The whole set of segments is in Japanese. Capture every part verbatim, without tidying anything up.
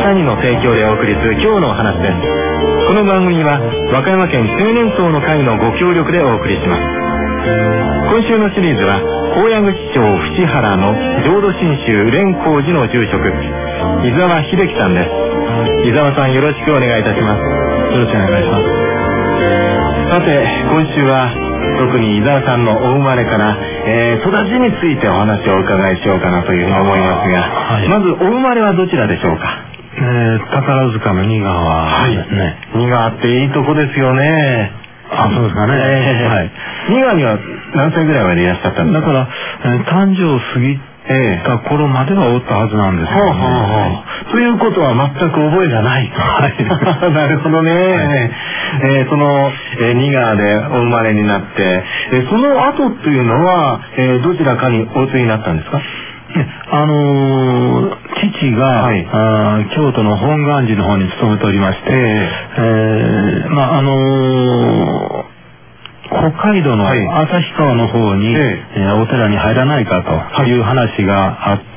谷の提供でお送りする今日のお話です。この番組は和歌山県青年層の会のご協力でお送りします。今週のシリーズは高野口町淵原の浄土真宗蓮光寺の住職伊沢秀樹さんです。伊沢さん、よろしくお願いいたします。 よろしくお願いします。 さて、今週は特に伊沢さんのお生まれから、えー、育ちについてお話をお伺いしようかなというふうに思いますが、はい、まずお生まれはどちらでしょうか？ えー、宝塚の仁川ですね。 はい、仁川っていいとこですよね。 あ、そうですかね。 えー、はい。仁川には何歳ぐらいまでいらっしゃったんですか？ だから、えー、誕生を過ぎた頃まではおったはずなんですよね。 はあはあはあ、ということは全く覚えがない。はい。なるほどね。はい、えー、その、えー、仁川でお生まれになって、えー、その後っていうのは、えー、どちらかにお移りになったんですか？ あのー、父が、はい、あ京都の本願寺の方に勤めておりまして、えーえー、まああのー北海道の旭川の方に、はいえー、お寺に入らないかという話があって、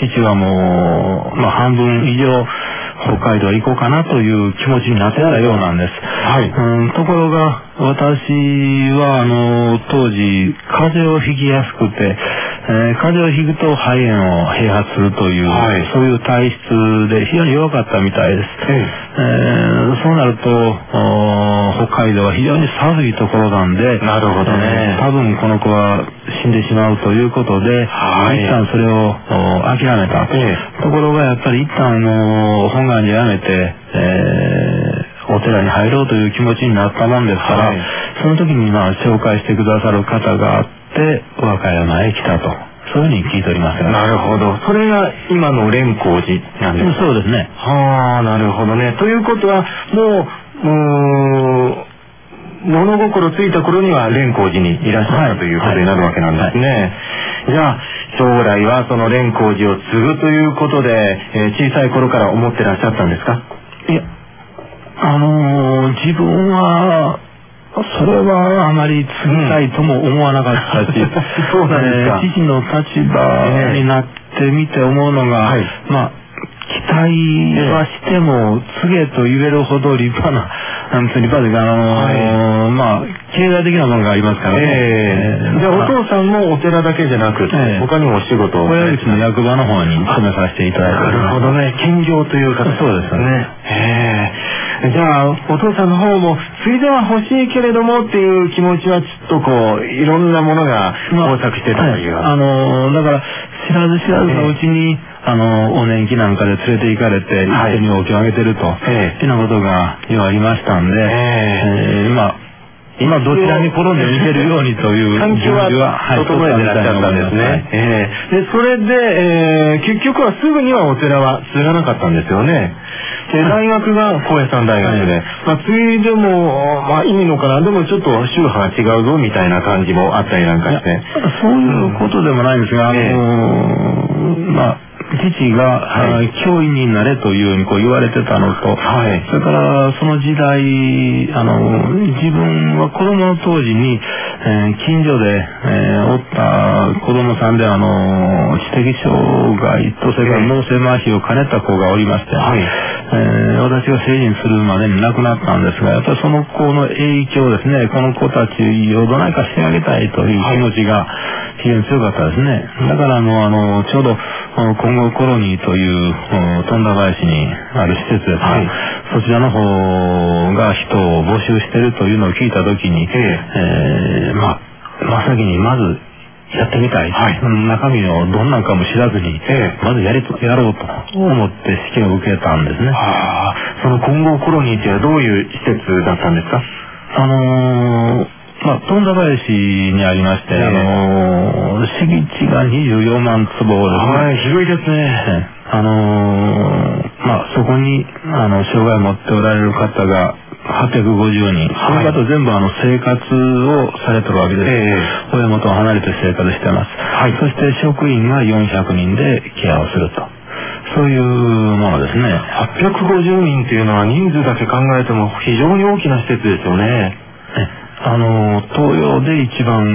父はもう、まあ、半分以上北海道へ行こうかなという気持ちになってたようなんです。はい、うんところが私はあの当時風邪をひきやすくて、えー、風邪をひくと肺炎を併発するという、はい、そういう体質で非常に弱かったみたいです。えー、そうなると北海道は非常に寒いところなんで、 なるほどね、 えー、多分この子は死んでしまうということで、はい、一旦それを諦めた、えー、ところがやっぱり一旦の本願寺やめて、えーお寺に入ろうという気持ちになったもんですから、はい、その時にまあ紹介してくださる方があって和歌山へ来たと、そういうふうに聞いております。 なるほど。それが今の蓮光寺なんですか？ そうですね。 はあ、なるほどね。ということはもう、うーん物心ついた頃には蓮光寺にいらっしゃったということになるわけなんですね。はいはい、じゃあ将来はその蓮光寺を継ぐということで、えー、小さい頃から思ってらっしゃったんですか？ いや、あのー、自分はそれはあまり継ぎたいとも思わなかったし、うん、 そうなんですか。 えー、父の立場になってみて思うのが、はい、まあ期待はしても継げと言えるほど立派な、立派というか、あのーはい、まあ経済的なものがありますからね。 えーえー、じゃあお父さんもお寺だけじゃなくて、えー、他にもお仕事を親口の役場の方に勤めさせていただいております。 なるほどね、兼業という形。 そうですね。 えー、じゃあお父さんの方も継いでは欲しいけれどもっていう気持ちはちょっとこういろんなものが交錯してたという、まあ、 はい、あのー、だから知らず知らずのうちに、えーあの、お年季なんかで連れて行かれて、一緒にお経をあげてると、ええ、いうようなことがようありましたんで、えええー、まあ、今どちらに転んで見てるようにという環境は整えてらっしゃったんですね。はい、えー、でそれで、えー、結局はすぐにはお寺は継がなかったんですよね。で大学が高野山大学で、はい、まあ、継いでも、まあ、いいのかな、でもちょっと宗派が違うぞみたいな感じもあったりなんかして、 そういうことでもないんですが、うん、あのー、まあ父が、はい、教員になれというようにこう言われてたのと、はい、それからその時代あの自分は子供の当時に、えー、近所で、えー、おった子供さんであの知的障害とそれから脳性麻痺を兼ねた子がおりまして、はい、えー、私が成人するまでに亡くなったんですが、やっぱりその子の影響ですね、この子たちをどないかしてあげたいという気持ちが非常に強かったですね。だからあのあのちょうど今後コロニーという富田林にある施設ですね、はい、そちらの方が人を募集しているというのを聞いたときに、えええー、まあ真っ先にまずやってみたい、はい、中身をどんなんかも知らずに、ええ、まずやりやろうと思って試験を受けたんですね。 はあ、その金剛コロニーってはどういう施設だったんですか？ あのーまあ、富田林にありまして、えー、あのー、敷地がにじゅうよんまんつぼですね。 はい、広いですね。 あのー、まあ、そこに、あの、障害を持っておられる方がはっぴゃくごじゅうにん、はい、その方全部あの、生活をされてるわけです。えー、親元を離れて生活してます。はい。そして職員がよんひゃくにんでケアをすると。そういうものですね。 はっぴゃくごじゅうにんっていうのは人数だけ考えても非常に大きな施設ですよね。 あの東洋で一番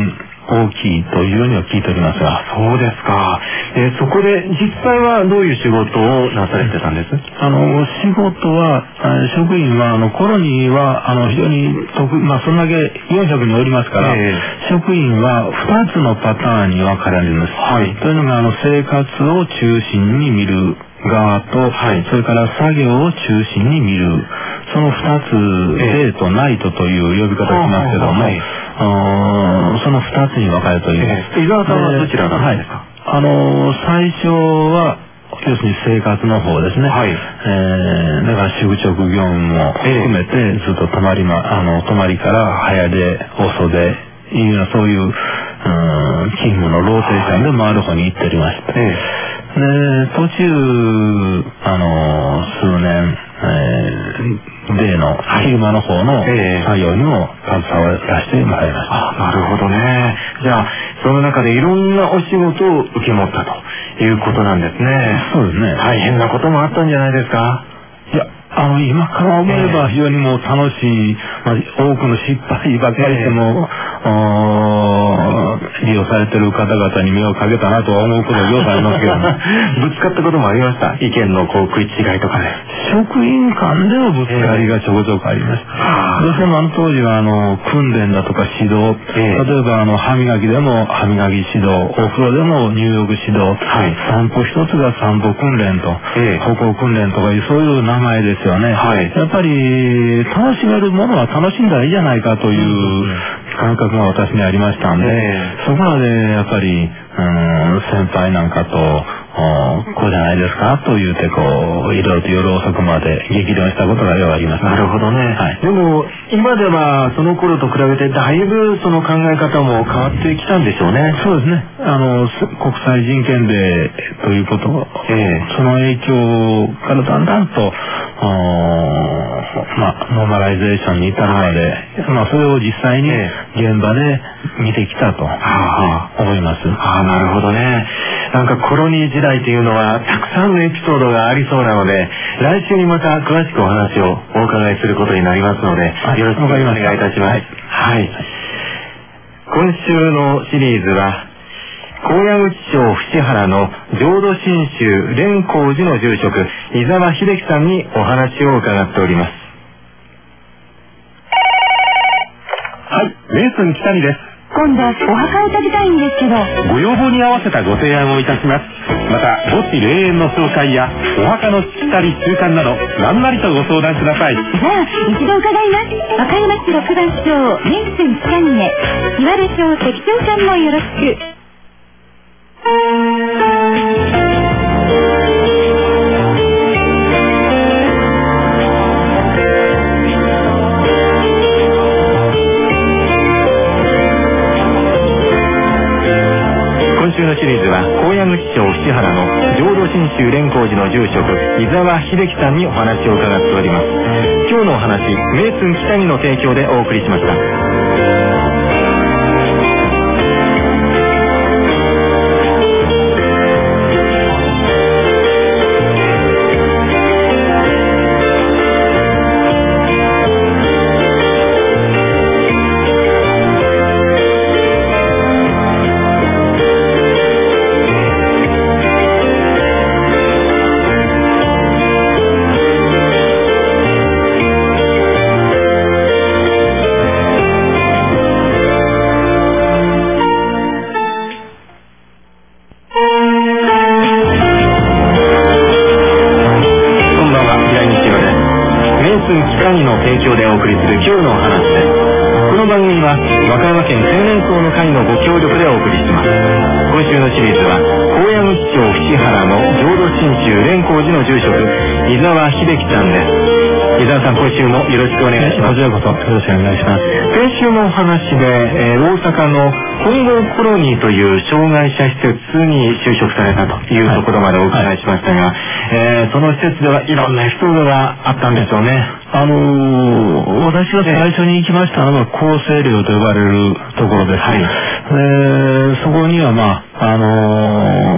大きいというようには聞いておりますが。 そうですか。えー、そこで実際はどういう仕事をなされてたんです？ あの仕事は職員はあのコロニーはあの非常に得、まあそんだけよんひゃくにんおりますから、えー、職員はふたつのパターンに分かれるんです。はい、というのがあの生活を中心に見る側と、はい、それから作業を中心に見る、そのふたつ、デート、ナイトという呼び方をしますけども、はい、そのふたつに分かれております。 伊沢さんはどちらなんですか？ はい、あの最初は要するに生活の方ですね。はい、えー、だから宿直業務も含めてずっと泊まりまあの泊まりから早出遅出いうようなそういう、うーん勤務のローテーションで回る方に行っておりました。はい、で途中あの数年、えー、例の昼間の方の作業にも携わらせてもらいました。 あ、なるほどね。じゃあその中でいろんなお仕事を受け持ったということなんですね。 そうですね。 大変なこともあったんじゃないですか？ いや、あの今から思えば非常にもう楽しい、まあ、多くの失敗ばかりしても、えー、利用されてる方々に迷惑かけたなとは思うことがよくありますけど、ね、 ぶつかったこともありました？意見のこう食い違いとかね。 職員間でのぶつかりがちょこちょこありました。えー、どうしてもあの当時はあの訓練だとか指導、えー、例えばあの歯磨きでも歯磨き指導、お風呂でも入浴指導、はい、散歩一つが散歩訓練と、えー、歩行訓練とかいうそういう名前ですよね。はい、やっぱり楽しめるものは楽しんだらいいじゃないかという感覚が私にありましたんで、えー、そこまでやっぱり、うん、先輩なんかとこうじゃないですかと言うてこういろいろと夜遅くまで激論したことがよくあります。 なるほどね。はい、でも今ではその頃と比べてだいぶその考え方も変わってきたんでしょうね。 そうですね。あの国際人権デーということ、えー、その影響からだんだんとまあノーマライゼーションに至るまで、はい、まあそれを実際に現場で見てきたと思います。 ああ、なるほどね。なんかコロニー時代というのはたくさんのエピソードがありそうなので、来週にまた詳しくお話をお伺いすることになりますので、はい、よろしくお願いいたします。はい。はい、今週のシリーズは高野口町伏原の浄土真宗蓮光寺の住職伊沢秀樹さんにお話を伺っております。 はい、名寸北見です。 今度お墓を建てたいんですけど、 ご要望に合わせたご提案をいたします。また墓地霊園の紹介やお墓のしきたり習慣など何なりとご相談ください。じゃあ一度伺います。和歌山市六番町名寸北見へ岩出町関長さんもよろしく。 今週のシリーズは高野口町伏原の浄土真宗蓮光寺の住職伊沢秀樹さんにお話を伺っております。今日のお話、名寸北見の提供でお送りしました。提供でお送りする今日のお話です。この番組は和歌山県青年層の会のご協力でお送りします。今週のシリーズは高野口町伏原の浄土真宗蓮光寺の住職伊沢秀樹さんです。伊沢さん、今週もよろしくお願いします。 こちらこそよろしくお願いします。 先週のお話で、えー、大阪の本郷コロニーという障害者施設に就職されたというところまでお伺いしましたが、はいはい、えー、その施設ではいろんなエピソードがあったんでしょうね。 あのー、私が最初に行きましたのは厚生寮と呼ばれるところです。はい、えー、そこにはまあ、あのー、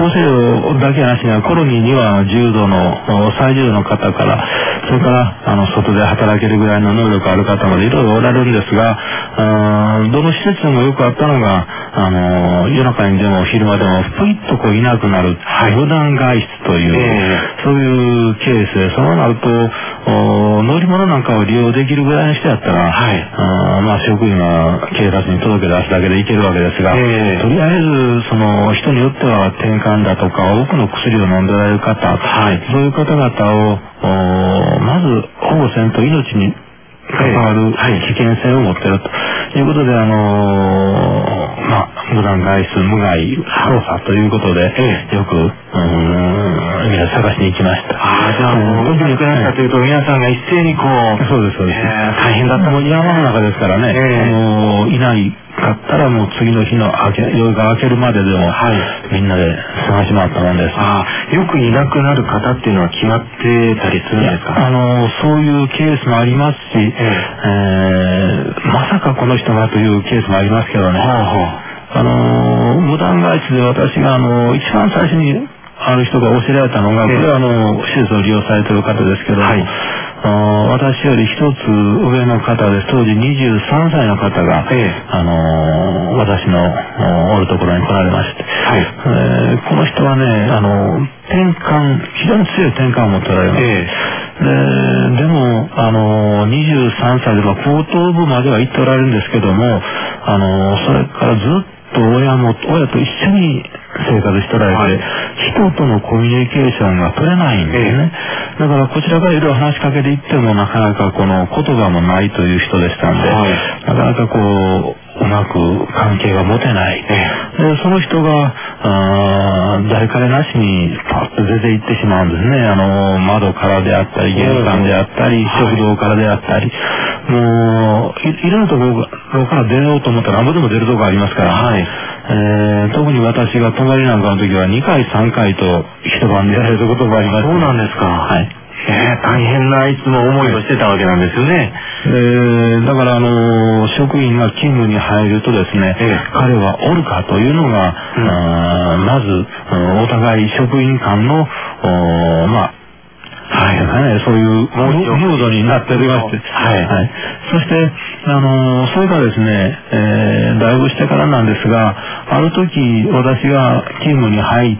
厚生労だけなしにはコロニーには重度の最重度の方から、それからあの外で働けるぐらいの能力ある方までいろいろおられるんですが、どの施設でもよくあったのが、あの夜中にでも昼間でもぷいっとこういなくなる、はい、無断外出という、えー、そういうケースで、そうなると乗り物なんかを利用できるぐらいの人やったら、はい、あまあ職員は警察に届け出すだけでいけるわけですが、えー、とりあえずその人によっては転換だとか多くの薬を飲んでおられる方、はい、そういう方々をまず保護せんと命に関わる危険性を持っているということで、あのー、まあ、無断外出、無害捜査ということで、よく、うーん、皆探しに行きました。 ああ、じゃあ、もう、亡くなったというと、皆さんが一斉にこう、 そうです、そうです。 えー、大変だった。 もう山の中ですからね、えー、あのー、いないかったらもう次の日の明け夜が明けるまででも、はい、みんなで探し回ったもんです。 ああ、よくいなくなる方っていうのは決まってたりするんですか？ あのそういうケースもありますし、えーえー、まさかこの人がというケースもありますけどね。はあはあ、あの無断外出で私があの一番最初にある人が教えられたのが、これはあの手術を利用されている方ですけども、はい、私より一つ上の方です。当時にじゅうさんさいの方が、ええ、あの私のおるところに来られまして、はい、えー、この人はね、あの転換、非常に強い転換を持っておられます。ええ、で, でもあのにじゅうさんさいでも高等部までは行っておられるんですけども、あのそれからずっと親も親と一緒に生活しておられて、はい、人とのコミュニケーションが取れないんですね。ええ、だからこちらからいろいろ話しかけていってもなかなかこの言葉もないという人でしたんで、はい、なかなかこううまく関係が持てない。ええ、でその人が誰彼なしにパッと出て行ってしまうんですね。あの窓からであったり玄関であったり、はい、食堂からであったり、もう い, いろんなところから出ようと思ったらあんまでも出るところありますから、はい、えー、特に私が泊まりなんかの時はにかいさんかいと一晩でやられることがあります。 そうなんですか。はい。えー、大変ないつも思いをしてたわけなんですよね。 えー、だからあの職員が勤務に入るとですね、えー、彼はおるかというのが、うん、あまずお互い職員間のまあはいはい、そういうムードになっておりまして、はいはい、そして、あのー、それからですね、えー、だいぶしてからなんですが、ある時私が勤務に入って、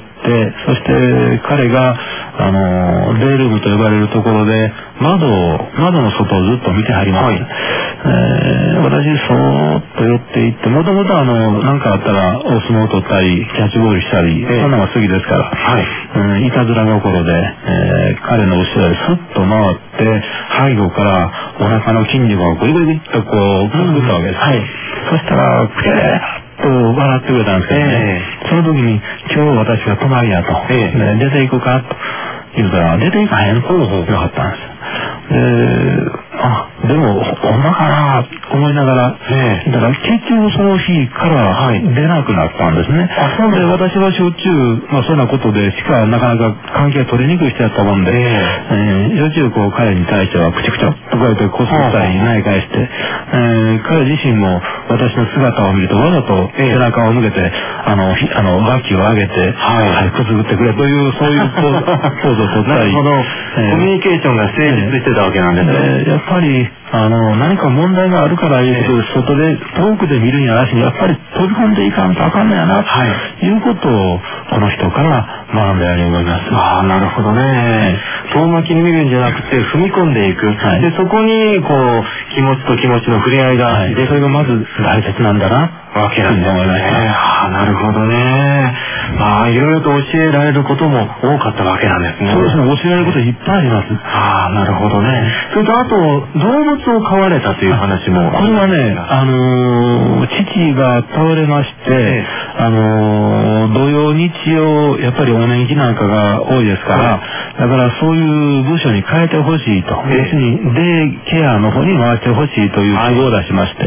そして彼が、あのー、デイルームと呼ばれるところで窓を窓の外をずっと見てはります。はい、えー、私そーっと寄っていって、もともとあの何かあったらお相撲を取ったりキャッチボールしたり、えー、そんなのが好きですから、はい、うん、いたずら心で、えー、彼の後ろへスッと回って背後からお腹の筋肉をグリグリグリっとこうくすぐったわけです。うん、はい、そしたらクレーと笑ってくれたんですけどね、えー、その時に今日私が泊まりやと、えー、出ていくかと言うたら出ていかへんとよかったんです。で、あ、でもほんまかなと思いながら、えー、だから結局その日から出なくなったんですね。あ、そうで、私はしょっちゅう、まあそんなことでしかなかなか関係が取りにくい人やったもんで、えーえー、しょっちゅうこう彼に対してはくちゃくちゃっとこうやってこすったりない返して、えー、彼自身も私の姿を見るとわざと背中を向けて、あの、あの、バッキを上げて、はい、はい、くすぐってくれという、そういうポーズを取ったり。 なるほど、えー、コミュニケーションが成立してたわけなんですね。 えー、やっぱり、あの、何か問題があるからいうことで、外で、遠くで見るんやなしに、やっぱり飛び込んでいかんとあかんのやな、はい、いうことを、この人から学んだように思います。 ああ、なるほどね。遠巻きに見るんじゃなくて、踏み込んでいく。はい、で、そこに、こう、気持ちと気持ちの触れ合いが、はい、 で、それがまず大切なんだな、 わけなんですね。ああ、なるほどね。ああ、いろいろと教えられることも多かったわけなんですね。 そうですね、教えられることいっぱいあります。 ああ、なるほどね。それと、あと、動物を飼われたという話も。 これはね、あのー、父が倒れまして、ええ、あのー、土曜日曜、やっぱりお年金なんかが多いですから、はい、だからそういう部署に変えてほしいと、ええ、要するにデイケアの方に回してほしいという希望を出しまして、はい、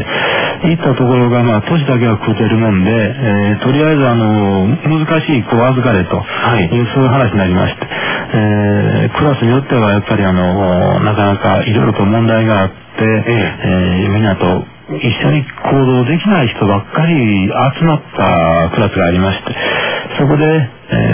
行ったところが、まあ、年だけは食うてるもんで、えー、とりあえず、あのー、難しい子を預かれと、はい、いうそういう話になりまして、えー、クラスによってはやっぱりあのー、なかなかいろいろと問題があって、えええー、みんなと一緒に行動できない人ばっかり集まったクラスがありまして、そこで、え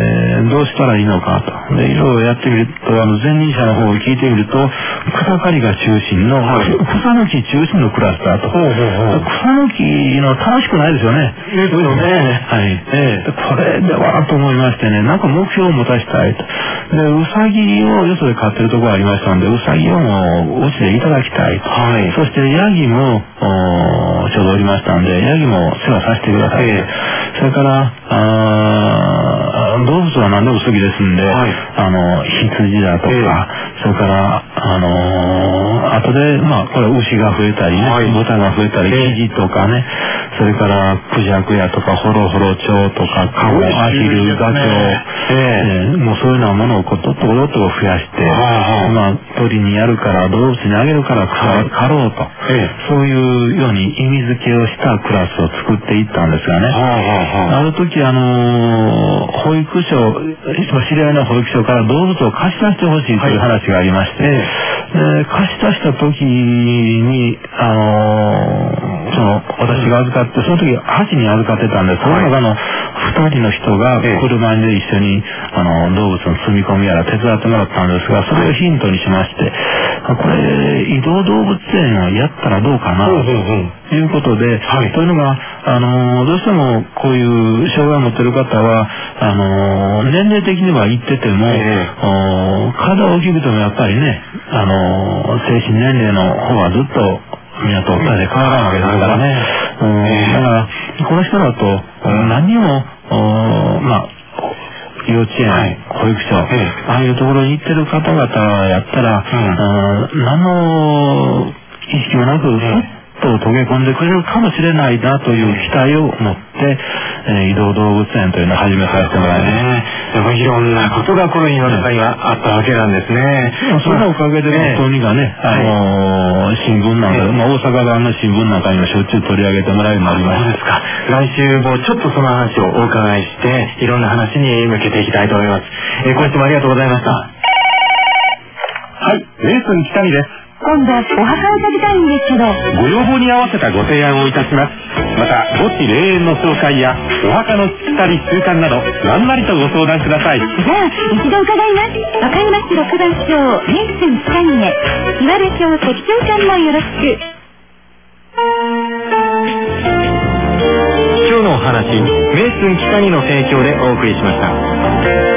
ー、どうしたらいいのかと。で、いろいろやってみると、あの、前任者の方を聞いてみると、草刈りが中心の、はい、草抜き中心のクラスだと。ほうほうほう、草抜きの楽しくないですよね。 ですよね。 はい。えー、これではと思いましてね、なんか目標を持たせたいと。で、うさぎをよそで飼ってるところがありましたので、うさぎをもう、うちでいただきたいと。はい。そして、ヤギも、ちょうどおりましたんで、ヤギも世話させてください。えー、それから、あ動物は何でも好きですんで、はい、あの、羊だとか、えー、それから、あのー、後で、まあ、これ牛が増えたりね、はい、豚が増えたり、キジとかね、それから、クジャクやとか、ホロホロ鳥とか、カモ、アヒル、ガチョウ、えー、もうそういうようなものをこう、とっとこどっと増やして、まあ、鳥にやるから、動物にあげるから狩ろうと、えー、そういうように意味付けをしたクラスを作っていったんですがね、ある時、あのー、保育所、知り合いの保育所から動物を貸し出してほしいという話がありまして、はい、で貸し出した時に、あのー、その、私が預かって、その時はちにん預かってたんです。その中のふたりの人が車で一緒に、あの、動物の積み込みやら手伝ってもらったんですが、それをヒントにしまして、これ、移動動物園をやったらどうかな、ということで、はい、というのが、あの、どうしてもこういう障害を持っている方は、あの、年齢的には言ってても、えー、体を大きくてもやっぱりね、あの、精神年齢の方はずっと、皆と大で変わらないわけですからね。うん、えー、だから、この人だと、何も、まあ、幼稚園、はい、保育所、えー、ああいうところに行ってる方々やったら、うん、何の意識もなく、ふっと溶け込んでくれるかもしれないなという期待を持って、えー、移動動物園というのを始めさせてもらいますね。 でもいろんなことがコロニーの中にはあったわけなんですね。 そのおかげで、本当にがね、あのー、新聞なんか、まあ、大阪版の新聞なんかにもしょっちゅう取り上げてもらえるようになりました。 そうですか。来週もちょっとその話をお伺いして、いろんな話に向けていきたいと思います。えー、今週もありがとうございました。はい、レースに北見です。 今度、お墓を建てたいんですけど。 ご要望に合わせたご提案をいたします。また、墓地霊園の紹介や、お墓のしきたり習慣など、何なりとご相談ください。じゃあ、一度伺います。和歌山市ろくばん町、名寸北峰、岩出町関長官もよろしく。 今日のお話、名寸北見の提供でお送りしました。